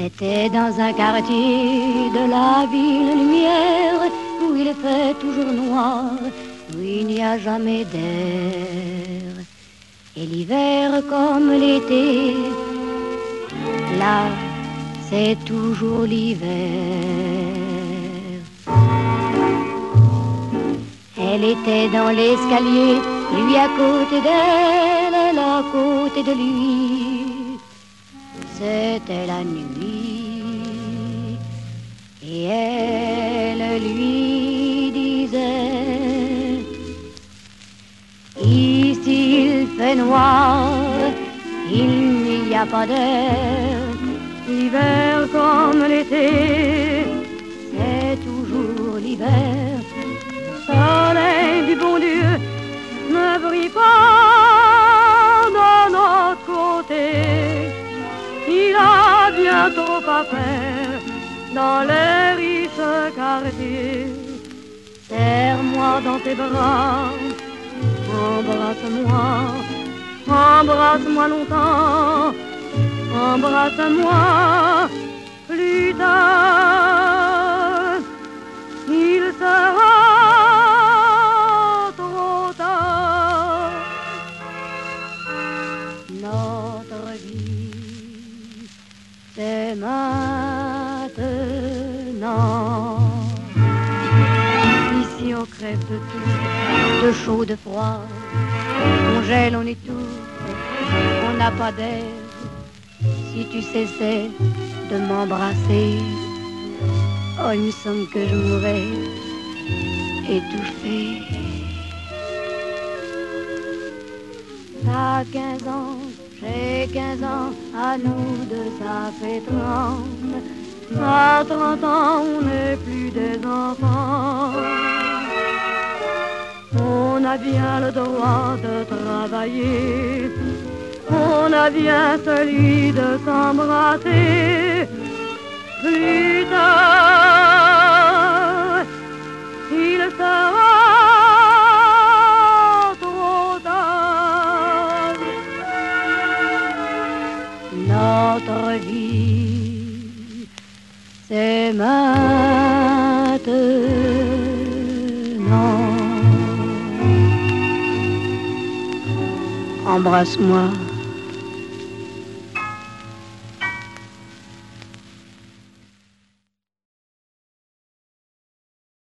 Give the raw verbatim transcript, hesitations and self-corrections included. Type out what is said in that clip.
était dans un quartier de la ville lumière où il fait toujours noir, où il n'y a jamais d'air. Et l'hiver comme l'été, là c'est toujours l'hiver. Elle était dans l'escalier, lui à côté d'elle, elle à côté de lui. C'était la nuit et elle lui disait: ici il fait noir, il n'y a pas d'air. L'hiver comme l'été, c'est toujours l'hiver. Le soleil du bon Dieu ne brille pas de notre côté. Il a bien trop à faire dans les riches quartiers. Serre-moi dans tes bras, embrasse-moi, embrasse-moi longtemps, embrasse-moi plus tard. Il sera trop tard. Notre vie, c'est maintenant. Ici on crève de tout, de chaud, de froid. On gèle, on étouffe, on n'a pas d'air. Si tu cessais de m'embrasser, oh, il me semble que je mourrais étouffée. T'as quinze ans, j'ai quinze ans, à nous deux ça fait trente. À trente ans, on n'est plus des enfants. On a bien le droit de travailler, on a bien celui de s'embrasser. Plus tard, il sera trop tard. Notre vie, c'est maintenant. Embrasse-moi.